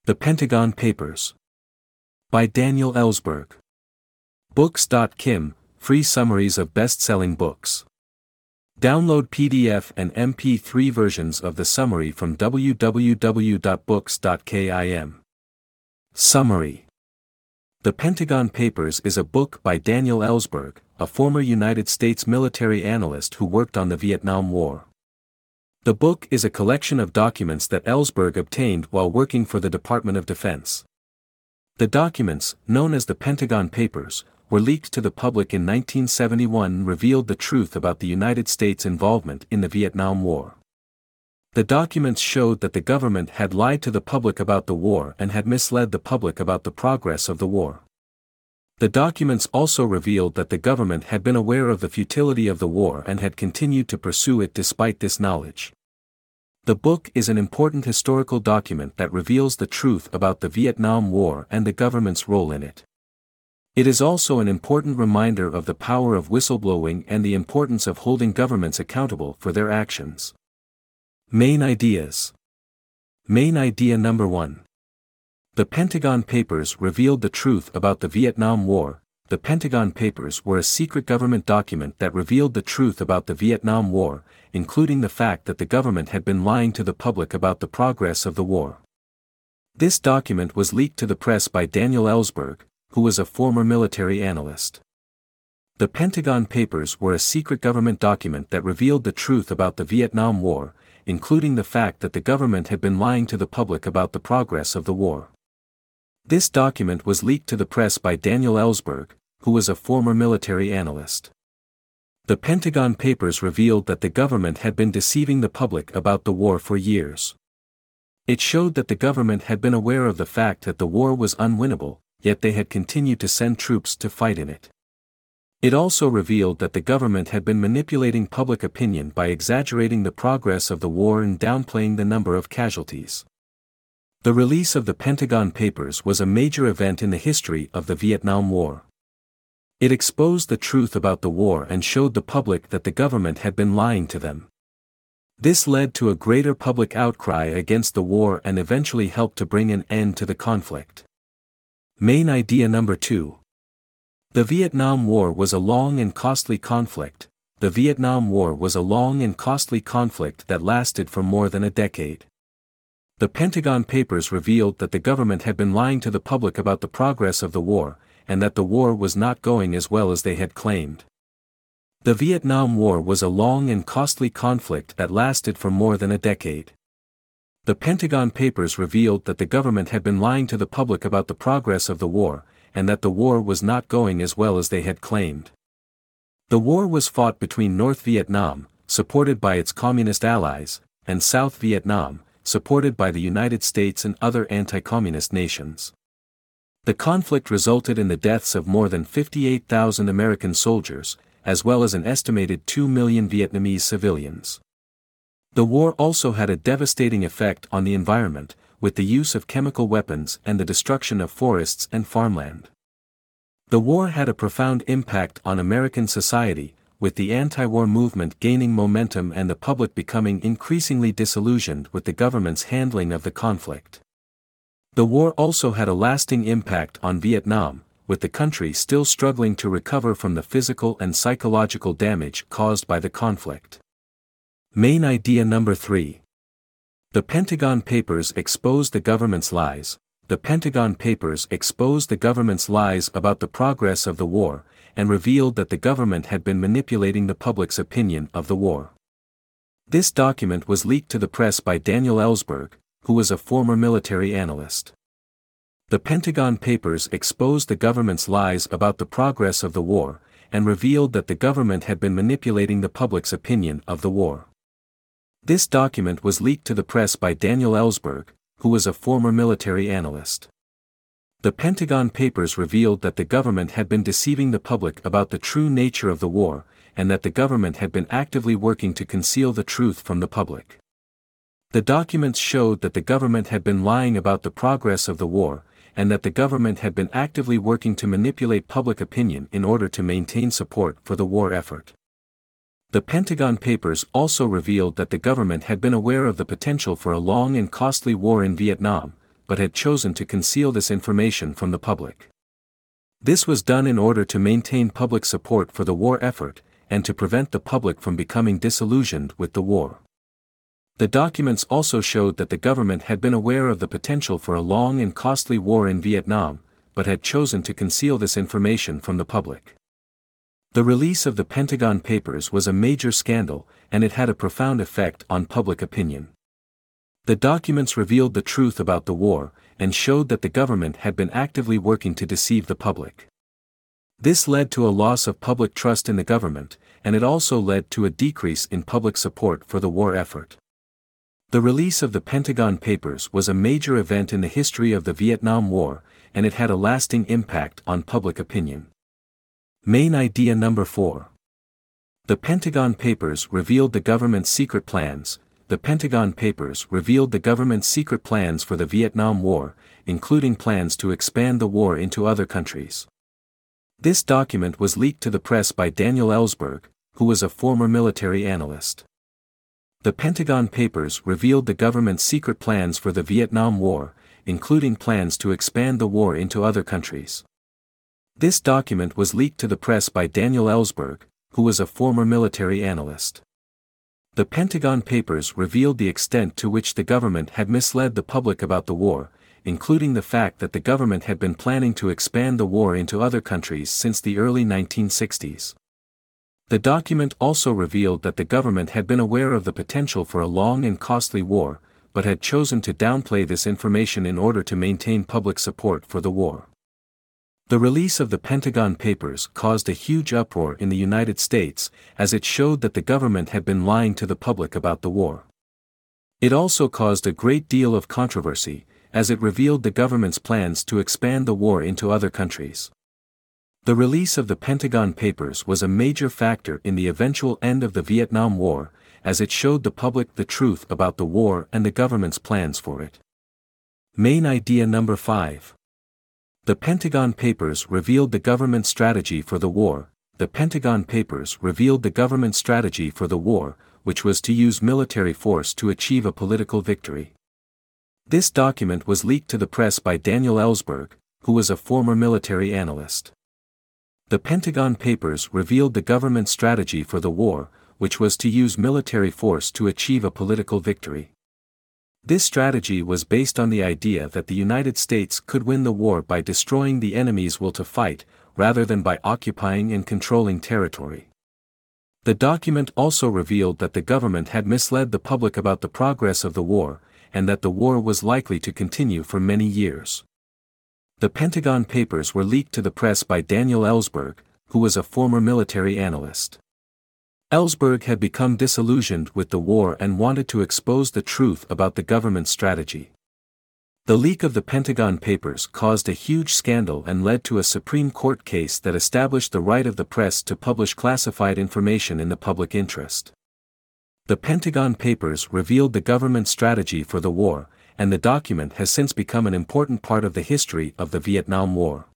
The Pentagon Papers. By Daniel Ellsberg. Books.kim, free summaries of best-selling books. Download PDF and MP3 versions of the summary from www.books.kim. Summary. The Pentagon Papers is a book by Daniel Ellsberg, a former United States military analyst who worked on the Vietnam War. The book is a collection of documents that Ellsberg obtained while working for the Department of Defense. The documents, known as the Pentagon Papers, were leaked to the public in 1971 and revealed the truth about the United States' involvement in the Vietnam War. The documents showed that the government had lied to the public about the war and had misled the public about the progress of the war. The documents also revealed that the government had been aware of the futility of the war and had continued to pursue it despite this knowledge. The book is an important historical document that reveals the truth about the Vietnam War and the government's role in it. It is also an important reminder of the power of whistleblowing and the importance of holding governments accountable for their actions. Main ideas. Main idea number 1. The Pentagon Papers revealed the truth about the Vietnam War. The Pentagon Papers were a secret government document that revealed the truth about the Vietnam War, including the fact that the government had been lying to the public about the progress of the war. This document was leaked to the press by Daniel Ellsberg, who was a former military analyst. The Pentagon Papers were a secret government document that revealed the truth about the Vietnam War, including the fact that the government had been lying to the public about the progress of the war. This document was leaked to the press by Daniel Ellsberg, who was a former military analyst. The Pentagon Papers revealed that the government had been deceiving the public about the war for years. It showed that the government had been aware of the fact that the war was unwinnable, yet they had continued to send troops to fight in it. It also revealed that the government had been manipulating public opinion by exaggerating the progress of the war and downplaying the number of casualties. The release of the Pentagon Papers was a major event in the history of the Vietnam War. It exposed the truth about the war and showed the public that the government had been lying to them. This led to a greater public outcry against the war and eventually helped to bring an end to the conflict. Main idea number 2. The Vietnam War was a long and costly conflict. The Vietnam War was a long and costly conflict that lasted for more than a decade. The Pentagon Papers revealed that the government had been lying to the public about the progress of the war, and that the war was not going as well as they had claimed. The Vietnam War was a long and costly conflict that lasted for more than a decade. The Pentagon Papers revealed that the government had been lying to the public about the progress of the war, and that the war was not going as well as they had claimed. The war was fought between North Vietnam, supported by its communist allies, and South Vietnam, supported by the United States and other anti-communist nations. The conflict resulted in the deaths of more than 58,000 American soldiers, as well as an estimated 2 million Vietnamese civilians. The war also had a devastating effect on the environment, with the use of chemical weapons and the destruction of forests and farmland. The war had a profound impact on American society, with the anti-war movement gaining momentum and the public becoming increasingly disillusioned with the government's handling of the conflict. The war also had a lasting impact on Vietnam, with the country still struggling to recover from the physical and psychological damage caused by the conflict. Main idea number 3. The Pentagon Papers exposed the government's lies. The Pentagon Papers exposed the government's lies about the progress of the war, and revealed that the government had been manipulating the public's opinion of the war. This document was leaked to the press by Daniel Ellsberg, who was a former military analyst. The Pentagon Papers exposed the government's lies about the progress of the war, and revealed that the government had been manipulating the public's opinion of the war. This document was leaked to the press by Daniel Ellsberg, who was a former military analyst. The Pentagon Papers revealed that the government had been deceiving the public about the true nature of the war, and that the government had been actively working to conceal the truth from the public. The documents showed that the government had been lying about the progress of the war, and that the government had been actively working to manipulate public opinion in order to maintain support for the war effort. The Pentagon Papers also revealed that the government had been aware of the potential for a long and costly war in Vietnam, but had chosen to conceal this information from the public. This was done in order to maintain public support for the war effort, and to prevent the public from becoming disillusioned with the war. The documents also showed that the government had been aware of the potential for a long and costly war in Vietnam, but had chosen to conceal this information from the public. The release of the Pentagon Papers was a major scandal, and it had a profound effect on public opinion. The documents revealed the truth about the war, and showed that the government had been actively working to deceive the public. This led to a loss of public trust in the government, and it also led to a decrease in public support for the war effort. The release of the Pentagon Papers was a major event in the history of the Vietnam War, and it had a lasting impact on public opinion. Main idea number 4. The Pentagon Papers revealed the government's secret plans. The Pentagon Papers revealed the government's secret plans for the Vietnam War, including plans to expand the war into other countries. This document was leaked to the press by Daniel Ellsberg, who was a former military analyst. The Pentagon Papers revealed the government's secret plans for the Vietnam War, including plans to expand the war into other countries. This document was leaked to the press by Daniel Ellsberg, who was a former military analyst. The Pentagon Papers revealed the extent to which the government had misled the public about the war, including the fact that the government had been planning to expand the war into other countries since the early 1960s. The document also revealed that the government had been aware of the potential for a long and costly war, but had chosen to downplay this information in order to maintain public support for the war. The release of the Pentagon Papers caused a huge uproar in the United States, as it showed that the government had been lying to the public about the war. It also caused a great deal of controversy, as it revealed the government's plans to expand the war into other countries. The release of the Pentagon Papers was a major factor in the eventual end of the Vietnam War, as it showed the public the truth about the war and the government's plans for it. Main idea number 5. The Pentagon Papers revealed the government's strategy for the war. The Pentagon Papers revealed the government's strategy for the war, which was to use military force to achieve a political victory. This document was leaked to the press by Daniel Ellsberg, who was a former military analyst. The Pentagon Papers revealed the government's strategy for the war, which was to use military force to achieve a political victory. This strategy was based on the idea that the United States could win the war by destroying the enemy's will to fight, rather than by occupying and controlling territory. The document also revealed that the government had misled the public about the progress of the war, and that the war was likely to continue for many years. The Pentagon Papers were leaked to the press by Daniel Ellsberg, who was a former military analyst. Ellsberg had become disillusioned with the war and wanted to expose the truth about the government's strategy. The leak of the Pentagon Papers caused a huge scandal and led to a Supreme Court case that established the right of the press to publish classified information in the public interest. The Pentagon Papers revealed the government's strategy for the war, and the document has since become an important part of the history of the Vietnam War.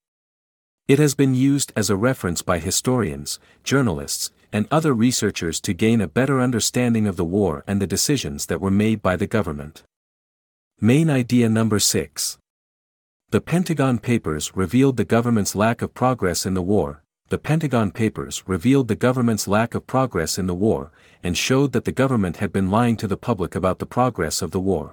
It has been used as a reference by historians, journalists, and other researchers to gain a better understanding of the war and the decisions that were made by the government. Main idea number 6. The Pentagon Papers revealed the government's lack of progress in the war. The Pentagon Papers revealed the government's lack of progress in the war, and showed that the government had been lying to the public about the progress of the war.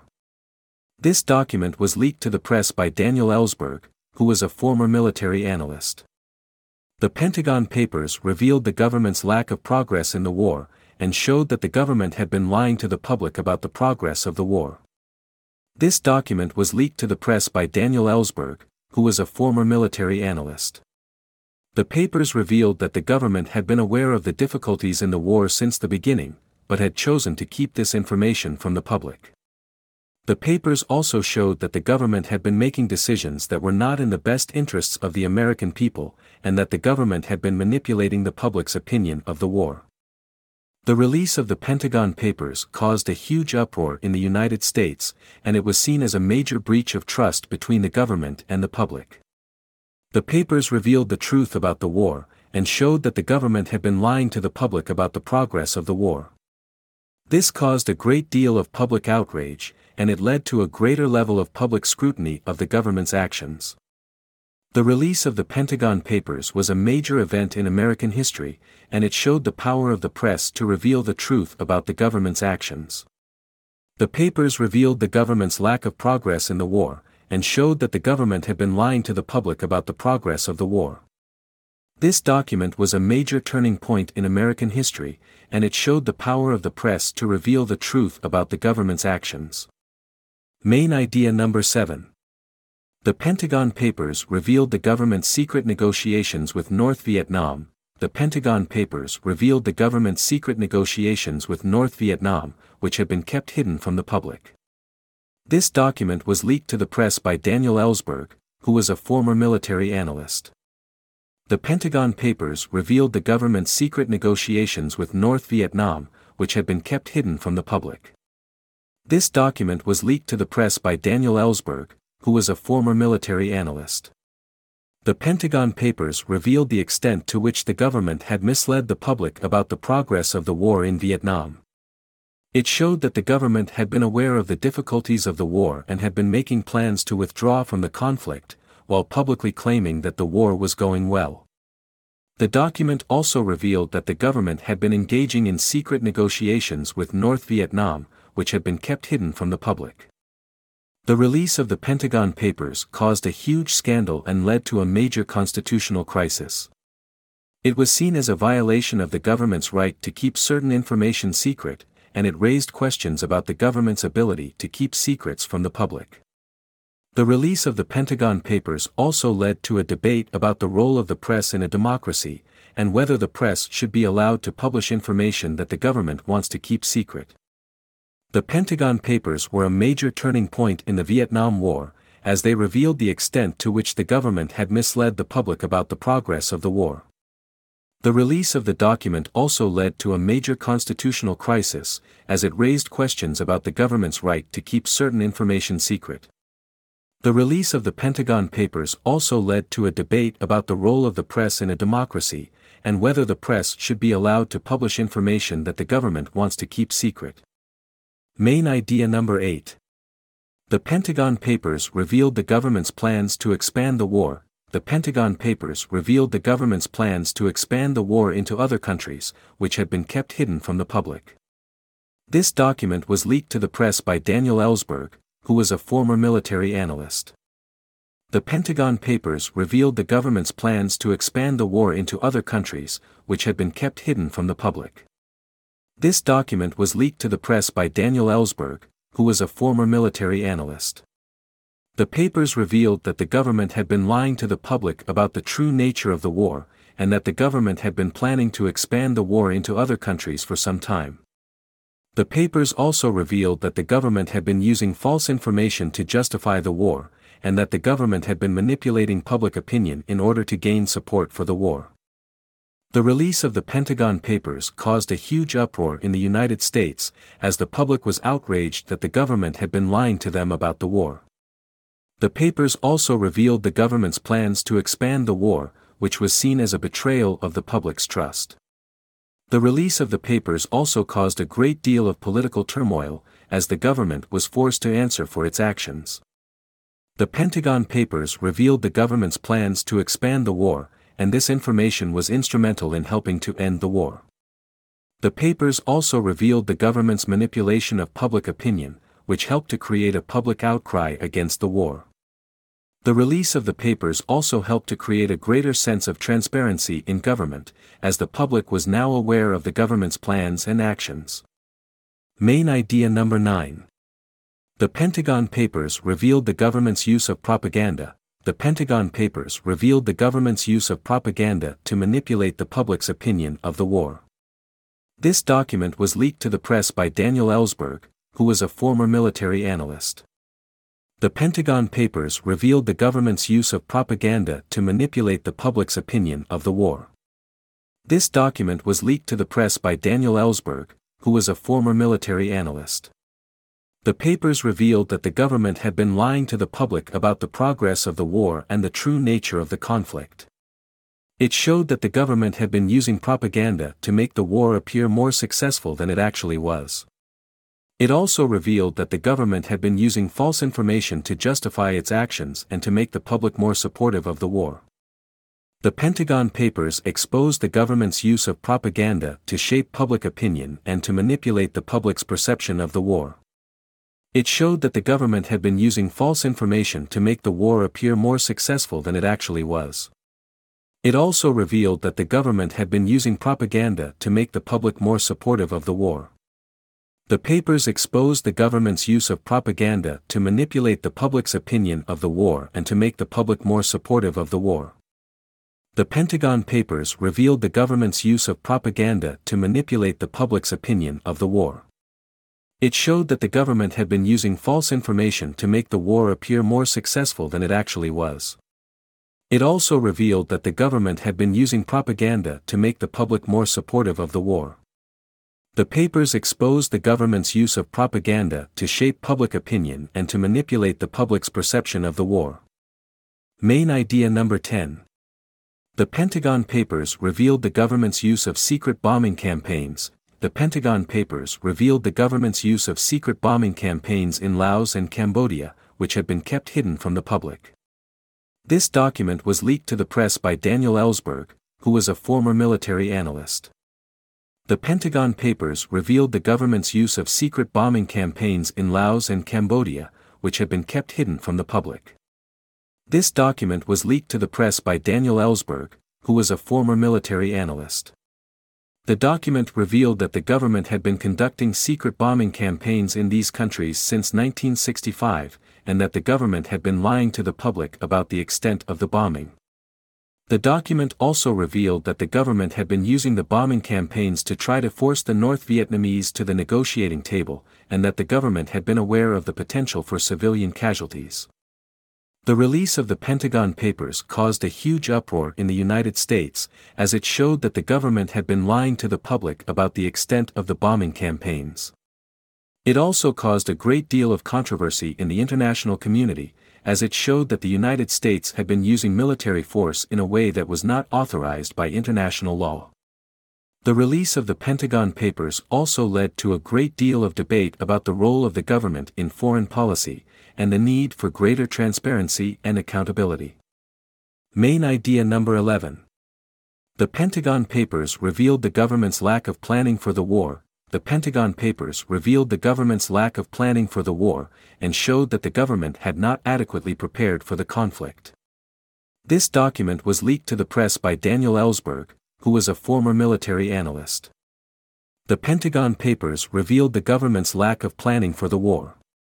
This document was leaked to the press by Daniel Ellsberg, who was a former military analyst. The Pentagon Papers revealed the government's lack of progress in the war, and showed that the government had been lying to the public about the progress of the war. This document was leaked to the press by Daniel Ellsberg, who was a former military analyst. The papers revealed that the government had been aware of the difficulties in the war since the beginning, but had chosen to keep this information from the public. The papers also showed that the government had been making decisions that were not in the best interests of the American people, and that the government had been manipulating the public's opinion of the war. The release of the Pentagon Papers caused a huge uproar in the United States, and it was seen as a major breach of trust between the government and the public. The papers revealed the truth about the war, and showed that the government had been lying to the public about the progress of the war. This caused a great deal of public outrage, and it led to a greater level of public scrutiny of the government's actions. The release of the Pentagon Papers was a major event in American history, and it showed the power of the press to reveal the truth about the government's actions. The papers revealed the government's lack of progress in the war, and showed that the government had been lying to the public about the progress of the war. This document was a major turning point in American history, and it showed the power of the press to reveal the truth about the government's actions. Main idea number 7. The Pentagon Papers revealed the government's secret negotiations with North Vietnam. The Pentagon Papers revealed the government's secret negotiations with North Vietnam, which had been kept hidden from the public. This document was leaked to the press by Daniel Ellsberg, who was a former military analyst. The Pentagon Papers revealed the government's secret negotiations with North Vietnam, which had been kept hidden from the public. This document was leaked to the press by Daniel Ellsberg, who was a former military analyst. The Pentagon Papers revealed the extent to which the government had misled the public about the progress of the war in Vietnam. It showed that the government had been aware of the difficulties of the war and had been making plans to withdraw from the conflict, while publicly claiming that the war was going well. The document also revealed that the government had been engaging in secret negotiations with North Vietnam, which had been kept hidden from the public. The release of the Pentagon Papers caused a huge scandal and led to a major constitutional crisis. It was seen as a violation of the government's right to keep certain information secret, and it raised questions about the government's ability to keep secrets from the public. The release of the Pentagon Papers also led to a debate about the role of the press in a democracy, and whether the press should be allowed to publish information that the government wants to keep secret. The Pentagon Papers were a major turning point in the Vietnam War, as they revealed the extent to which the government had misled the public about the progress of the war. The release of the document also led to a major constitutional crisis, as it raised questions about the government's right to keep certain information secret. The release of the Pentagon Papers also led to a debate about the role of the press in a democracy, and whether the press should be allowed to publish information that the government wants to keep secret. Main idea number 8. The Pentagon Papers revealed the government's plans to expand the war. The Pentagon Papers revealed the government's plans to expand the war into other countries, which had been kept hidden from the public. This document was leaked to the press by Daniel Ellsberg, who was a former military analyst. The Pentagon Papers revealed the government's plans to expand the war into other countries, which had been kept hidden from the public. This document was leaked to the press by Daniel Ellsberg, who was a former military analyst. The papers revealed that the government had been lying to the public about the true nature of the war, and that the government had been planning to expand the war into other countries for some time. The papers also revealed that the government had been using false information to justify the war, and that the government had been manipulating public opinion in order to gain support for the war. The release of the Pentagon Papers caused a huge uproar in the United States, as the public was outraged that the government had been lying to them about the war. The papers also revealed the government's plans to expand the war, which was seen as a betrayal of the public's trust. The release of the papers also caused a great deal of political turmoil, as the government was forced to answer for its actions. The Pentagon Papers revealed the government's plans to expand the war, and this information was instrumental in helping to end the war. The papers also revealed the government's manipulation of public opinion, which helped to create a public outcry against the war. The release of the papers also helped to create a greater sense of transparency in government, as the public was now aware of the government's plans and actions. Main idea number 9. The Pentagon Papers revealed the government's use of propaganda. The Pentagon Papers revealed the government's use of propaganda to manipulate the public's opinion of the war. This document was leaked to the press by Daniel Ellsberg, who was a former military analyst. The Pentagon Papers revealed the government's use of propaganda to manipulate the public's opinion of the war. This document was leaked to the press by Daniel Ellsberg, who was a former military analyst. The papers revealed that the government had been lying to the public about the progress of the war and the true nature of the conflict. It showed that the government had been using propaganda to make the war appear more successful than it actually was. It also revealed that the government had been using false information to justify its actions and to make the public more supportive of the war. The Pentagon Papers exposed the government's use of propaganda to shape public opinion and to manipulate the public's perception of the war. It showed that the government had been using false information to make the war appear more successful than it actually was. It also revealed that the government had been using propaganda to make the public more supportive of the war. The papers exposed the government's use of propaganda to manipulate the public's opinion of the war and to make the public more supportive of the war. The Pentagon Papers revealed the government's use of propaganda to manipulate the public's opinion of the war. It showed that the government had been using false information to make the war appear more successful than it actually was. It also revealed that the government had been using propaganda to make the public more supportive of the war. The papers exposed the government's use of propaganda to shape public opinion and to manipulate the public's perception of the war. Main idea number 10. The Pentagon Papers revealed the government's use of secret bombing campaigns. The Pentagon Papers revealed the government's use of secret bombing campaigns in Laos and Cambodia, which had been kept hidden from the public. This document was leaked to the press by Daniel Ellsberg, who was a former military analyst. The Pentagon Papers revealed the government's use of secret bombing campaigns in Laos and Cambodia, which had been kept hidden from the public. This document was leaked to the press by Daniel Ellsberg, who was a former military analyst. The document revealed that the government had been conducting secret bombing campaigns in these countries since 1965, and that the government had been lying to the public about the extent of the bombing. The document also revealed that the government had been using the bombing campaigns to try to force the North Vietnamese to the negotiating table, and that the government had been aware of the potential for civilian casualties. The release of the Pentagon Papers caused a huge uproar in the United States, as it showed that the government had been lying to the public about the extent of the bombing campaigns. It also caused a great deal of controversy in the international community, as it showed that the United States had been using military force in a way that was not authorized by international law. The release of the Pentagon Papers also led to a great deal of debate about the role of the government in foreign policy, and the need for greater transparency and accountability. Main idea number 11. The Pentagon Papers revealed the government's lack of planning for the war. The Pentagon Papers revealed the government's lack of planning for the war, and showed that the government had not adequately prepared for the conflict. This document was leaked to the press by Daniel Ellsberg, who was a former military analyst. The Pentagon Papers revealed the government's lack of planning for the war.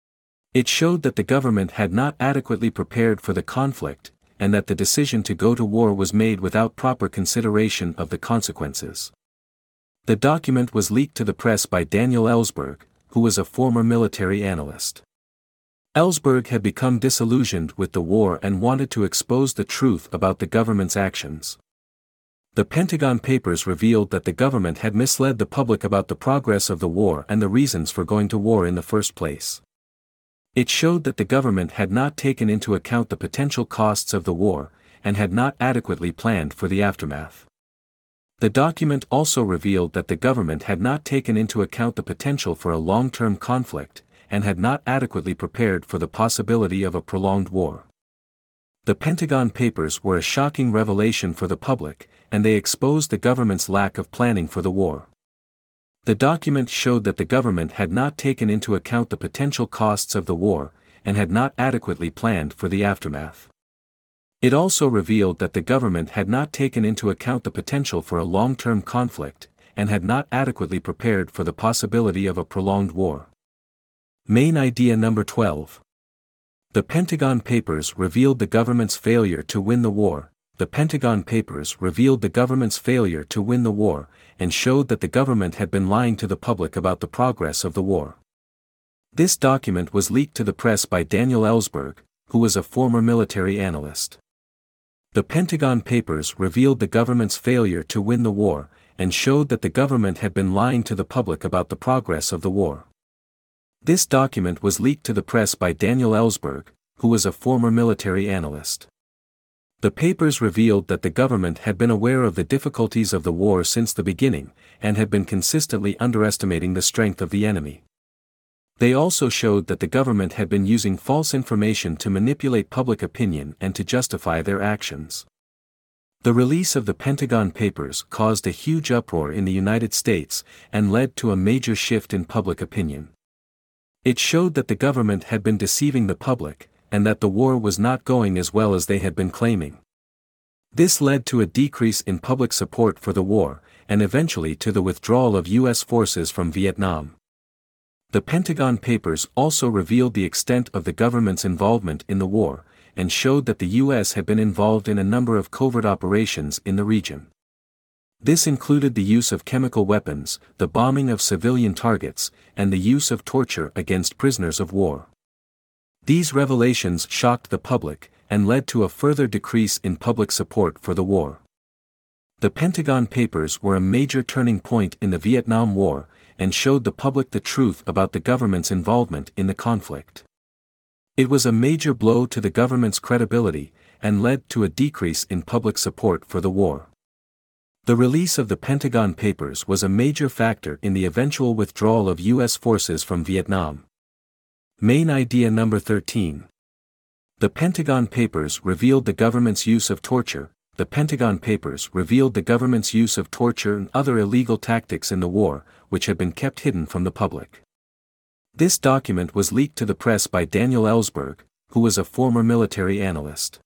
It showed that the government had not adequately prepared for the conflict, and that the decision to go to war was made without proper consideration of the consequences. The document was leaked to the press by Daniel Ellsberg, who was a former military analyst. Ellsberg had become disillusioned with the war and wanted to expose the truth about the government's actions. The Pentagon Papers revealed that the government had misled the public about the progress of the war and the reasons for going to war in the first place. It showed that the government had not taken into account the potential costs of the war, and had not adequately planned for the aftermath. The document also revealed that the government had not taken into account the potential for a long-term conflict, and had not adequately prepared for the possibility of a prolonged war. The Pentagon Papers were a shocking revelation for the public, and they exposed the government's lack of planning for the war. The document showed that the government had not taken into account the potential costs of the war, and had not adequately planned for the aftermath. It also revealed that the government had not taken into account the potential for a long-term conflict, and had not adequately prepared for the possibility of a prolonged war. Main idea number 12. The Pentagon Papers revealed the government's failure to win the war. The Pentagon Papers revealed the government's failure to win the war, and showed that the government had been lying to the public about the progress of the war. This document was leaked to the press by Daniel Ellsberg, who was a former military analyst. The Pentagon Papers revealed the government's failure to win the war, and showed that the government had been lying to the public about the progress of the war. This document was leaked to the press by Daniel Ellsberg, who was a former military analyst. The papers revealed that the government had been aware of the difficulties of the war since the beginning, and had been consistently underestimating the strength of the enemy. They also showed that the government had been using false information to manipulate public opinion and to justify their actions. The release of the Pentagon Papers caused a huge uproar in the United States and led to a major shift in public opinion. It showed that the government had been deceiving the public, and that the war was not going as well as they had been claiming. This led to a decrease in public support for the war, and eventually to the withdrawal of U.S. forces from Vietnam. The Pentagon Papers also revealed the extent of the government's involvement in the war, and showed that the U.S. had been involved in a number of covert operations in the region. This included the use of chemical weapons, the bombing of civilian targets, and the use of torture against prisoners of war. These revelations shocked the public, and led to a further decrease in public support for the war. The Pentagon Papers were a major turning point in the Vietnam War, and showed the public the truth about the government's involvement in the conflict. It was a major blow to the government's credibility, and led to a decrease in public support for the war. The release of the Pentagon Papers was a major factor in the eventual withdrawal of U.S. forces from Vietnam. Main idea number 13. The Pentagon Papers revealed the government's use of torture. The Pentagon Papers revealed the government's use of torture and other illegal tactics in the war, which had been kept hidden from the public. This document was leaked to the press by Daniel Ellsberg, who was a former military analyst.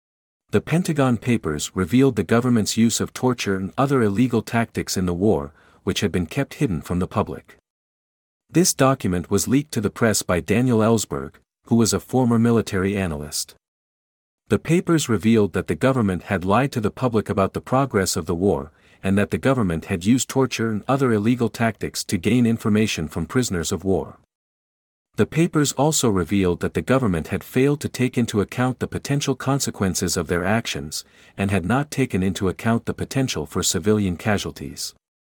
The Pentagon Papers revealed the government's use of torture and other illegal tactics in the war, which had been kept hidden from the public. This document was leaked to the press by Daniel Ellsberg, who was a former military analyst. The papers revealed that the government had lied to the public about the progress of the war, and that the government had used torture and other illegal tactics to gain information from prisoners of war. The papers also revealed that the government had failed to take into account the potential consequences of their actions, and had not taken into account the potential for civilian casualties.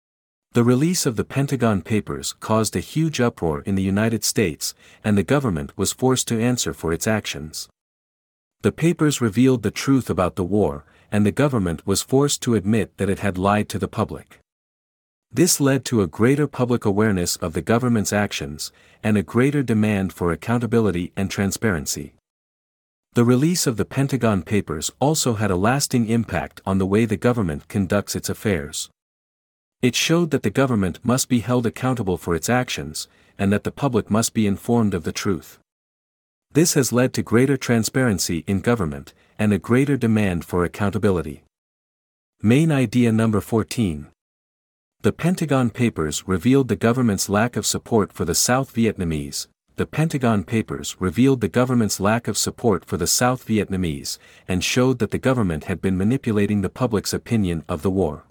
The release of the Pentagon Papers caused a huge uproar in the United States, and the government was forced to answer for its actions. The papers revealed the truth about the war, and the government was forced to admit that it had lied to the public. This led to a greater public awareness of the government's actions, and a greater demand for accountability and transparency. The release of the Pentagon Papers also had a lasting impact on the way the government conducts its affairs. It showed that the government must be held accountable for its actions, and that the public must be informed of the truth. This has led to greater transparency in government, and a greater demand for accountability. Main idea number 14. The Pentagon Papers revealed the government's lack of support for the South Vietnamese. The Pentagon Papers revealed the government's lack of support for the South Vietnamese, and showed that the government had been manipulating the public's opinion of the war.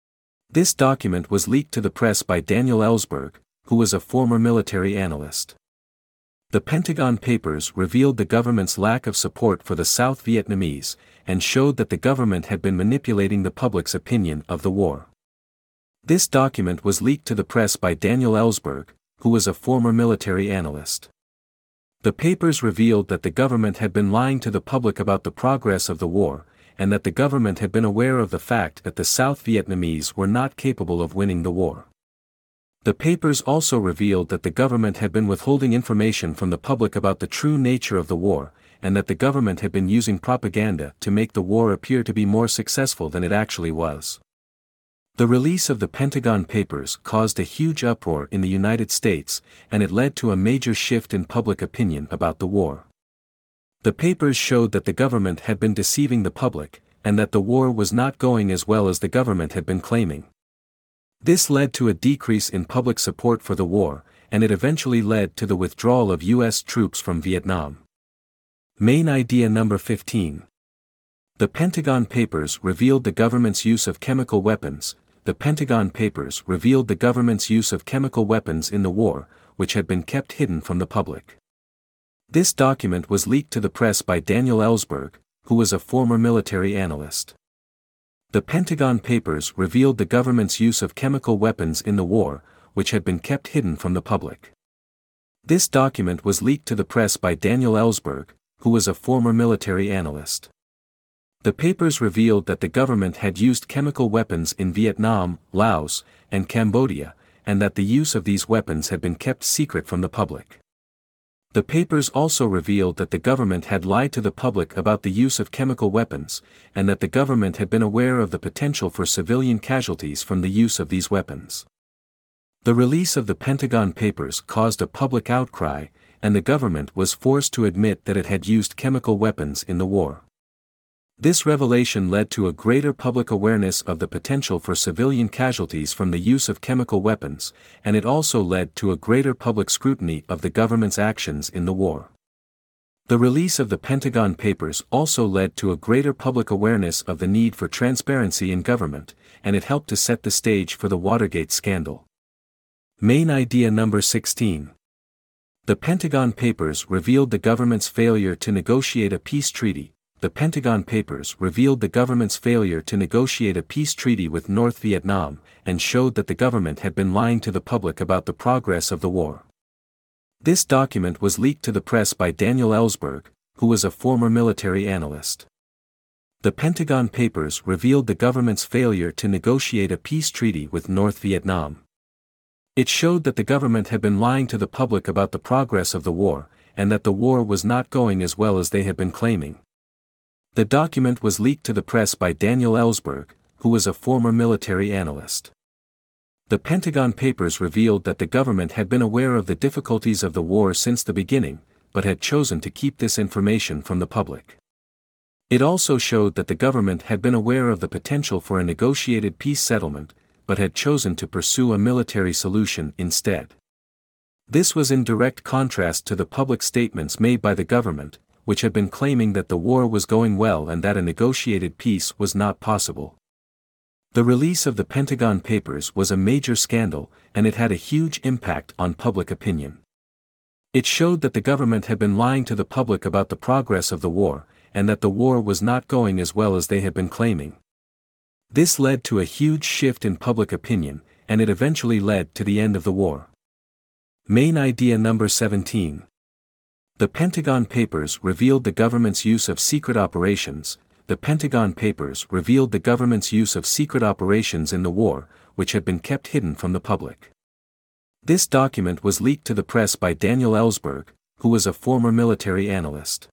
This document was leaked to the press by Daniel Ellsberg, who was a former military analyst. The Pentagon Papers revealed the government's lack of support for the South Vietnamese, and showed that the government had been manipulating the public's opinion of the war. This document was leaked to the press by Daniel Ellsberg, who was a former military analyst. The papers revealed that the government had been lying to the public about the progress of the war, and that the government had been aware of the fact that the South Vietnamese were not capable of winning the war. The papers also revealed that the government had been withholding information from the public about the true nature of the war, and that the government had been using propaganda to make the war appear to be more successful than it actually was. The release of the Pentagon Papers caused a huge uproar in the United States, and it led to a major shift in public opinion about the war. The papers showed that the government had been deceiving the public, and that the war was not going as well as the government had been claiming. This led to a decrease in public support for the war, and it eventually led to the withdrawal of U.S. troops from Vietnam. Main idea number 15. The Pentagon Papers revealed the government's use of chemical weapons. The Pentagon Papers revealed the government's use of chemical weapons in the war, which had been kept hidden from the public. This document was leaked to the press by Daniel Ellsberg, who was a former military analyst. The Pentagon Papers revealed the government's use of chemical weapons in the war, which had been kept hidden from the public. This document was leaked to the press by Daniel Ellsberg, who was a former military analyst. The papers revealed that the government had used chemical weapons in Vietnam, Laos, and Cambodia, and that the use of these weapons had been kept secret from the public. The papers also revealed that the government had lied to the public about the use of chemical weapons, and that the government had been aware of the potential for civilian casualties from the use of these weapons. The release of the Pentagon Papers caused a public outcry, and the government was forced to admit that it had used chemical weapons in the war. This revelation led to a greater public awareness of the potential for civilian casualties from the use of chemical weapons, and it also led to a greater public scrutiny of the government's actions in the war. The release of the Pentagon Papers also led to a greater public awareness of the need for transparency in government, and it helped to set the stage for the Watergate scandal. Main idea number 16. The Pentagon Papers revealed the government's failure to negotiate a peace treaty. The Pentagon Papers revealed the government's failure to negotiate a peace treaty with North Vietnam, and showed that the government had been lying to the public about the progress of the war. This document was leaked to the press by Daniel Ellsberg, who was a former military analyst. The Pentagon Papers revealed the government's failure to negotiate a peace treaty with North Vietnam. It showed that the government had been lying to the public about the progress of the war, and that the war was not going as well as they had been claiming. The document was leaked to the press by Daniel Ellsberg, who was a former military analyst. The Pentagon Papers revealed that the government had been aware of the difficulties of the war since the beginning, but had chosen to keep this information from the public. It also showed that the government had been aware of the potential for a negotiated peace settlement, but had chosen to pursue a military solution instead. This was in direct contrast to the public statements made by the government, which had been claiming that the war was going well and that a negotiated peace was not possible. The release of the Pentagon Papers was a major scandal, and it had a huge impact on public opinion. It showed that the government had been lying to the public about the progress of the war, and that the war was not going as well as they had been claiming. This led to a huge shift in public opinion, and it eventually led to the end of the war. Main idea number 17. The Pentagon Papers revealed the government's use of secret operations. The Pentagon Papers revealed the government's use of secret operations in the war, which had been kept hidden from the public. This document was leaked to the press by Daniel Ellsberg, who was a former military analyst.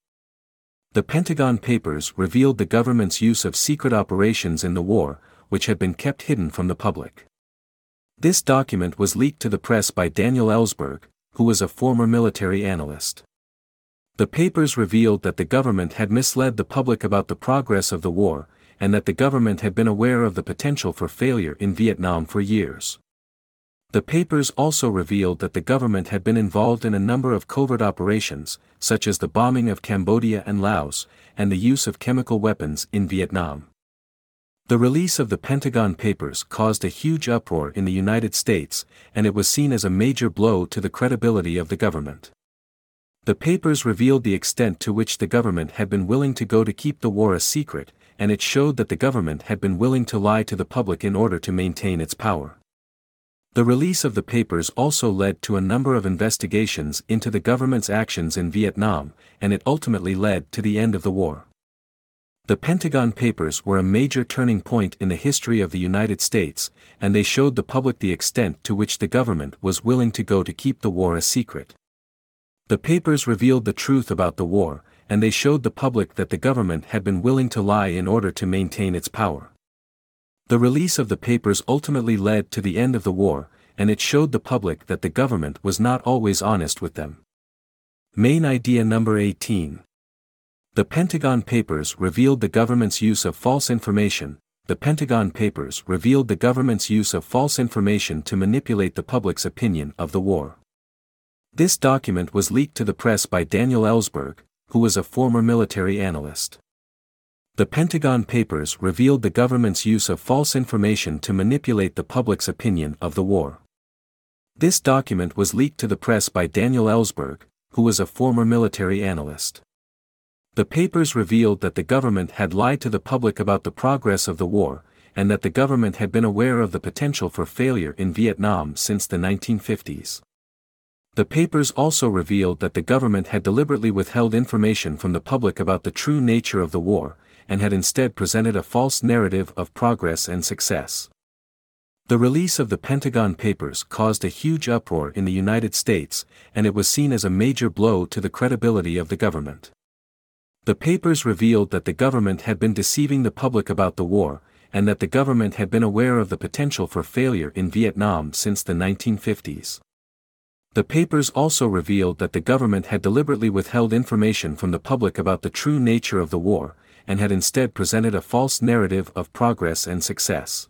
The Pentagon Papers revealed the government's use of secret operations in the war, which had been kept hidden from the public. This document was leaked to the press by Daniel Ellsberg, who was a former military analyst. The papers revealed that the government had misled the public about the progress of the war, and that the government had been aware of the potential for failure in Vietnam for years. The papers also revealed that the government had been involved in a number of covert operations, such as the bombing of Cambodia and Laos, and the use of chemical weapons in Vietnam. The release of the Pentagon Papers caused a huge uproar in the United States, and it was seen as a major blow to the credibility of the government. The papers revealed the extent to which the government had been willing to go to keep the war a secret, and it showed that the government had been willing to lie to the public in order to maintain its power. The release of the papers also led to a number of investigations into the government's actions in Vietnam, and it ultimately led to the end of the war. The Pentagon Papers were a major turning point in the history of the United States, and they showed the public the extent to which the government was willing to go to keep the war a secret. The papers revealed the truth about the war, and they showed the public that the government had been willing to lie in order to maintain its power. The release of the papers ultimately led to the end of the war, and it showed the public that the government was not always honest with them. Main idea number 18. The Pentagon Papers revealed the government's use of false information. The Pentagon Papers revealed the government's use of false information to manipulate the public's opinion of the war. This document was leaked to the press by Daniel Ellsberg, who was a former military analyst. The Pentagon Papers revealed the government's use of false information to manipulate the public's opinion of the war. This document was leaked to the press by Daniel Ellsberg, who was a former military analyst. The papers revealed that the government had lied to the public about the progress of the war, and that the government had been aware of the potential for failure in Vietnam since the 1950s. The papers also revealed that the government had deliberately withheld information from the public about the true nature of the war, and had instead presented a false narrative of progress and success. The release of the Pentagon Papers caused a huge uproar in the United States, and it was seen as a major blow to the credibility of the government. The papers revealed that the government had been deceiving the public about the war, and that the government had been aware of the potential for failure in Vietnam since the 1950s. The papers also revealed that the government had deliberately withheld information from the public about the true nature of the war, and had instead presented a false narrative of progress and success.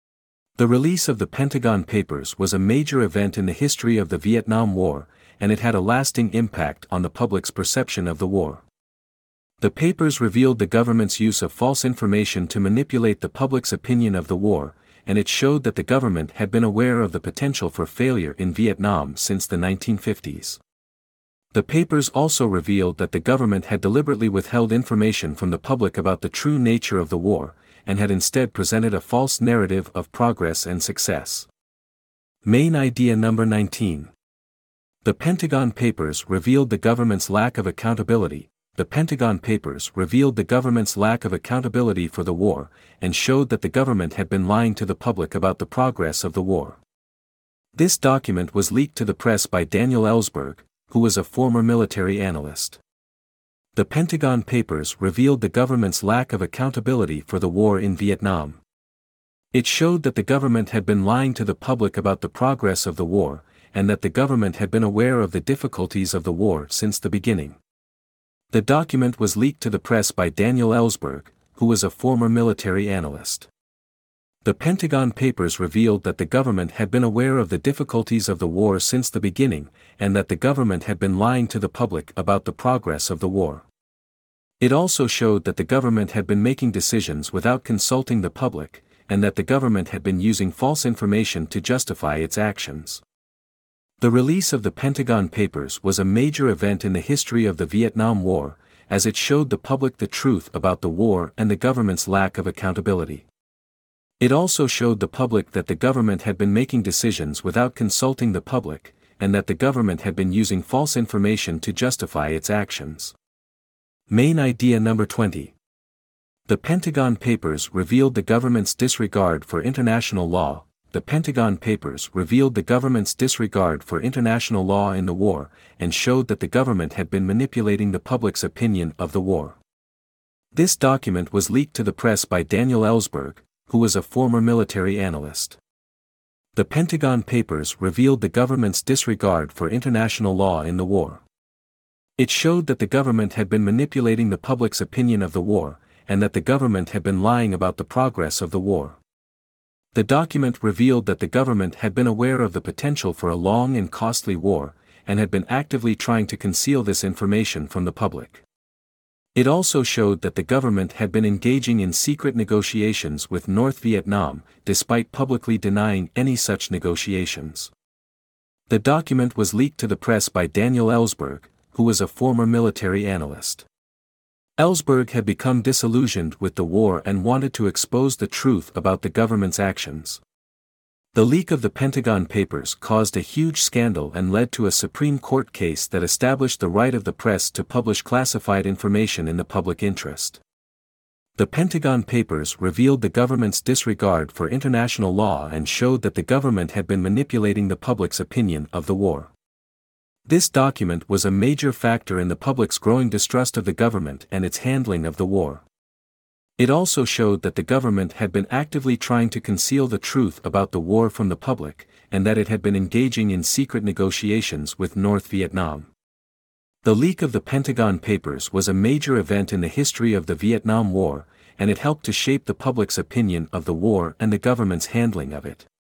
The release of the Pentagon Papers was a major event in the history of the Vietnam War, and it had a lasting impact on the public's perception of the war. The papers revealed the government's use of false information to manipulate the public's opinion of the war, and it showed that the government had been aware of the potential for failure in Vietnam since the 1950s. The papers also revealed that the government had deliberately withheld information from the public about the true nature of the war, and had instead presented a false narrative of progress and success. Main idea number 19. The Pentagon Papers revealed the government's lack of accountability. The Pentagon Papers revealed the government's lack of accountability for the war, and showed that the government had been lying to the public about the progress of the war. This document was leaked to the press by Daniel Ellsberg, who was a former military analyst. The Pentagon Papers revealed the government's lack of accountability for the war in Vietnam. It showed that the government had been lying to the public about the progress of the war, and that the government had been aware of the difficulties of the war since the beginning. The document was leaked to the press by Daniel Ellsberg, who was a former military analyst. The Pentagon Papers revealed that the government had been aware of the difficulties of the war since the beginning, and that the government had been lying to the public about the progress of the war. It also showed that the government had been making decisions without consulting the public, and that the government had been using false information to justify its actions. The release of the Pentagon Papers was a major event in the history of the Vietnam War, as it showed the public the truth about the war and the government's lack of accountability. It also showed the public that the government had been making decisions without consulting the public, and that the government had been using false information to justify its actions. Main idea number 20. The Pentagon Papers revealed the government's disregard for international law. The Pentagon Papers revealed the government's disregard for international law in the war, and showed that the government had been manipulating the public's opinion of the war. This document was leaked to the press by Daniel Ellsberg, who was a former military analyst. The Pentagon Papers revealed the government's disregard for international law in the war. It showed that the government had been manipulating the public's opinion of the war, and that the government had been lying about the progress of the war. The document revealed that the government had been aware of the potential for a long and costly war, and had been actively trying to conceal this information from the public. It also showed that the government had been engaging in secret negotiations with North Vietnam, despite publicly denying any such negotiations. The document was leaked to the press by Daniel Ellsberg, who was a former military analyst. Ellsberg had become disillusioned with the war and wanted to expose the truth about the government's actions. The leak of the Pentagon Papers caused a huge scandal and led to a Supreme Court case that established the right of the press to publish classified information in the public interest. The Pentagon Papers revealed the government's disregard for international law and showed that the government had been manipulating the public's opinion of the war. This document was a major factor in the public's growing distrust of the government and its handling of the war. It also showed that the government had been actively trying to conceal the truth about the war from the public, and that it had been engaging in secret negotiations with North Vietnam. The leak of the Pentagon Papers was a major event in the history of the Vietnam War, and it helped to shape the public's opinion of the war and the government's handling of it.